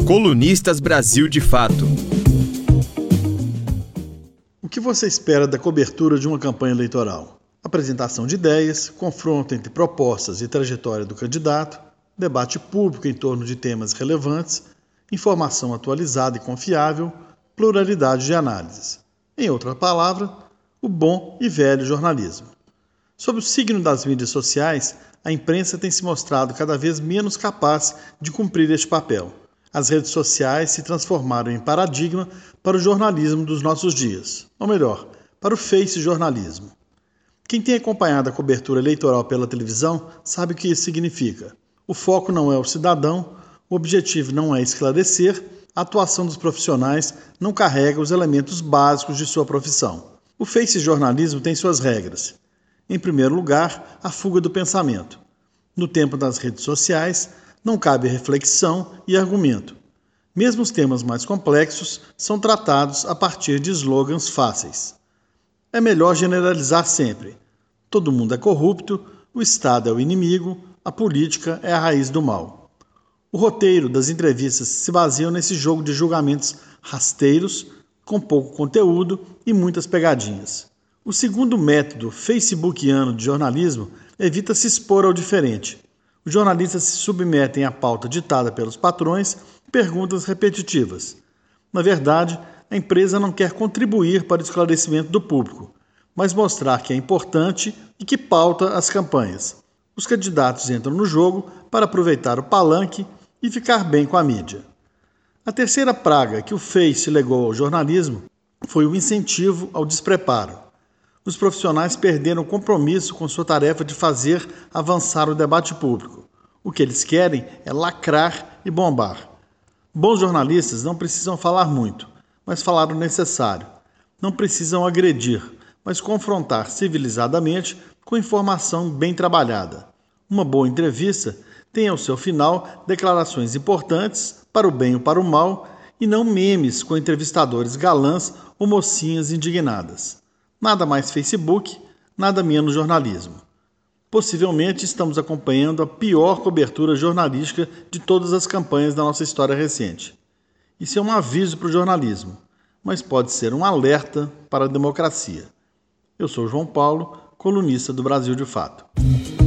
Colunistas Brasil de Fato. O que você espera da cobertura de uma campanha eleitoral? Apresentação de ideias, confronto entre propostas e trajetória do candidato, debate público em torno de temas relevantes, informação atualizada e confiável, pluralidade de análises. Em outra palavra, o bom e velho jornalismo. Sob o signo das mídias sociais, a imprensa tem se mostrado cada vez menos capaz de cumprir este papel. As redes sociais se transformaram em paradigma para o jornalismo dos nossos dias, ou melhor, para o face-jornalismo. Quem tem acompanhado a cobertura eleitoral pela televisão sabe o que isso significa. O foco não é o cidadão, o objetivo não é esclarecer, a atuação dos profissionais não carrega os elementos básicos de sua profissão. O face-jornalismo tem suas regras. Em primeiro lugar, a fuga do pensamento. No tempo das redes sociais, não cabe reflexão e argumento. Mesmo os temas mais complexos são tratados a partir de slogans fáceis. É melhor generalizar sempre. Todo mundo é corrupto, o Estado é o inimigo, a política é a raiz do mal. O roteiro das entrevistas se baseia nesse jogo de julgamentos rasteiros, com pouco conteúdo e muitas pegadinhas. O segundo método facebookiano de jornalismo evita se expor ao diferente. Os jornalistas se submetem à pauta ditada pelos patrões e perguntas repetitivas. Na verdade, a empresa não quer contribuir para o esclarecimento do público, mas mostrar que é importante e que pauta as campanhas. Os candidatos entram no jogo para aproveitar o palanque e ficar bem com a mídia. A terceira praga que o Face legou ao jornalismo foi o incentivo ao despreparo. Os profissionais perderam o compromisso com sua tarefa de fazer avançar o debate público. O que eles querem é lacrar e bombar. Bons jornalistas não precisam falar muito, mas falar o necessário. Não precisam agredir, mas confrontar civilizadamente com informação bem trabalhada. Uma boa entrevista tem ao seu final declarações importantes, para o bem ou para o mal, e não memes com entrevistadores galãs ou mocinhas indignadas. Nada mais Facebook, nada menos jornalismo. Possivelmente estamos acompanhando a pior cobertura jornalística de todas as campanhas da nossa história recente. Isso é um aviso para o jornalismo, mas pode ser um alerta para a democracia. Eu sou João Paulo, colunista do Brasil de Fato.